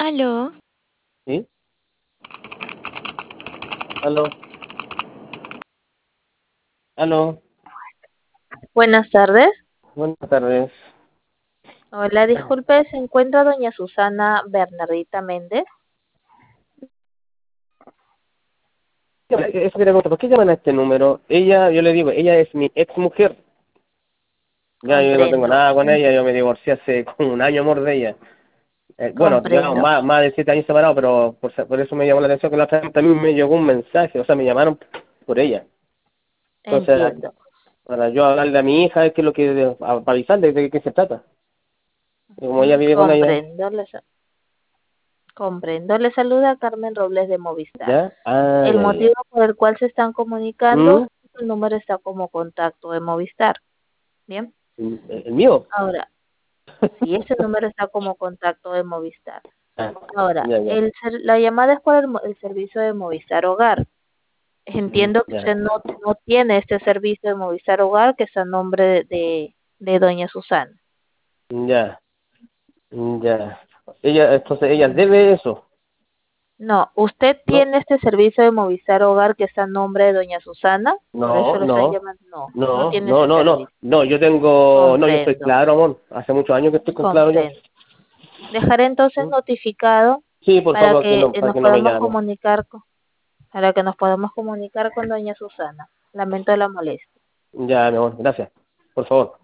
Aló, ¿Sí? Aló, aló, buenas tardes. buenas tardes. Hola, disculpe, ¿se encuentra doña Susana Bernardita Méndez? Eso quería preguntar, ¿por qué llaman a este número? Ella, yo le digo, ella es mi ex mujer. Ya yo no tengo Comprendo, nada con ella, yo me divorcié hace como un año, amor de ella. Bueno, digamos, comprendo, más de 7 años separados, pero por eso me llamó la atención que la otra vez también me llegó un mensaje, o sea, me llamaron por ella. Entonces, entiendo. para yo hablarle a mi hija, qué es lo que, para avisarle de qué se trata. Y como ella Mm, vive con ella, comprendo. Le saluda Carmen Robles de Movistar. ¿ya? Ah, El ya, ya. motivo por el cual se están comunicando, ¿Mm? el número está como contacto de Movistar. Bien, ¿El mío? ahora, si ese número está como contacto de Movistar. Ah, Ahora, ya, ya. la llamada es por el servicio de Movistar Hogar. Entiendo que Ya. usted no tiene este servicio de Movistar Hogar que está a nombre de doña Susana. Ya, ya. Ella debe eso. No, usted No, tiene este servicio de Movistar Hogar que está a nombre de doña Susana, por eso no, lo están no, llamando. No, no no, tiene no, ese no, no. servicio. No, yo estoy Comprendo, claro, amor. Hace muchos años que estoy con claro yo. comprendo. Dejaré entonces ¿Mm? notificado Sí, por para favor, que para nos que no me podamos llame. para que nos podamos comunicar con doña Susana. Lamento la molestia. Ya, mi amor, gracias. Por favor.